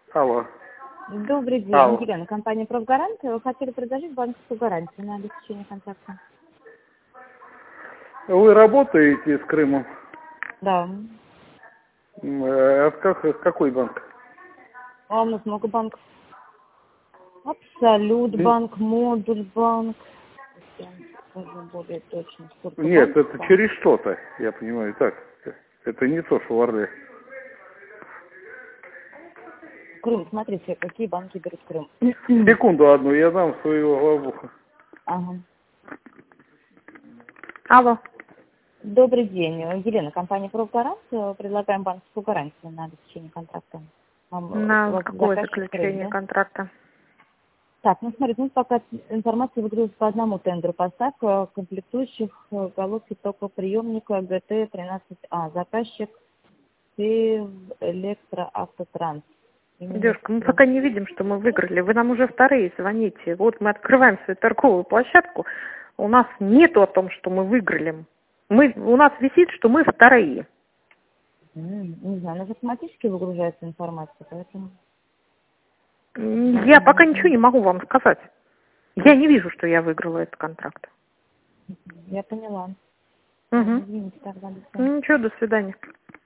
Алло. Добрый день, Алло. Елена, компания «Профгарант». Вы хотели предложить банковскую гарантию на обеспечение контракта? Вы работаете с Крымом? Да. Какой банк? А у нас много банков. Абсолют банк, модуль банк. Я скажу более точно, сколько Нет, банков это там. через что-то, я понимаю, так. Это не то, что в Орле. Крым, смотрите, какие банки берут Крым. Секунду одну, я дам своего главбуха. Ага. Алло. Добрый день, Елена, компания «Профгарант». Предлагаем банковскую гарантию на обеспечение контракта. На какое заключение контракта? Так, ну смотрите, ну пока информация выгрузится по одному тендеру. Поставка комплектующих головки токоприемника ГТ-13А. Заказчик Электроавтотранс. Девушка, мы пока не видим, что мы выиграли. Вы нам уже вторые звоните. Вот мы открываем свою торговую площадку. У нас нету о том, что мы выиграли. У нас висит, что мы вторые. Не знаю, у нас автоматически выгружается информация, поэтому... Я пока ничего не могу вам сказать. Я не вижу, что я выиграла этот контракт. Я поняла. Угу. Извините, тогда. Ничего, до свидания.